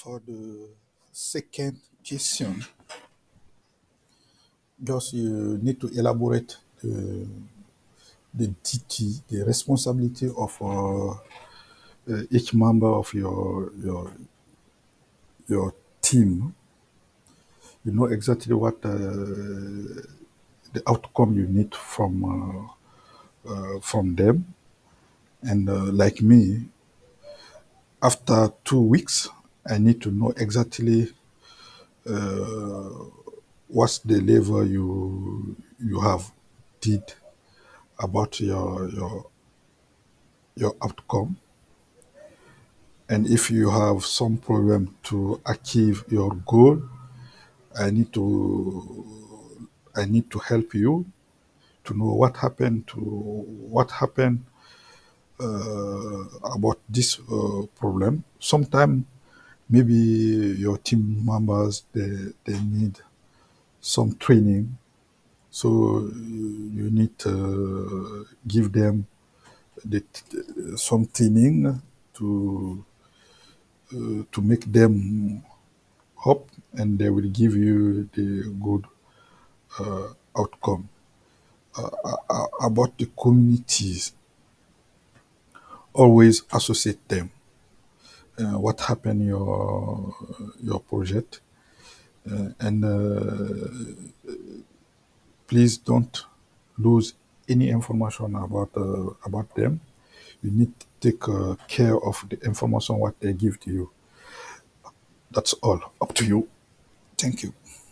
For the second question, just you need to elaborate the duty, the responsibility of each member of your team. You know exactly what the outcome you need from them. And like me, after 2 weeks, I need to know exactly what's the level you have did about your outcome, and if you have some problem to achieve your goal, I need to help you to know what happened about this problem. Sometimes maybe your team members they need some training, so you need to give them some training to make them hope, and they will give you the good outcome. About the communities, always associate them. What happened your project, and please don't lose any information about them. You need to take care of the information what they give to you. That's all. Up to you. Thank you.